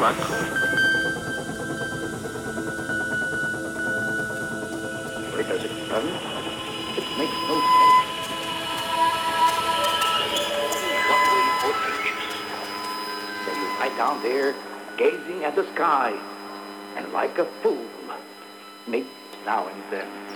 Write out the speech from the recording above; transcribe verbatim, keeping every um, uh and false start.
luck. Where does it run? It makes no sense. What were you for anxious? So you lie down there, gazing at the sky, and like a fool, meet now and then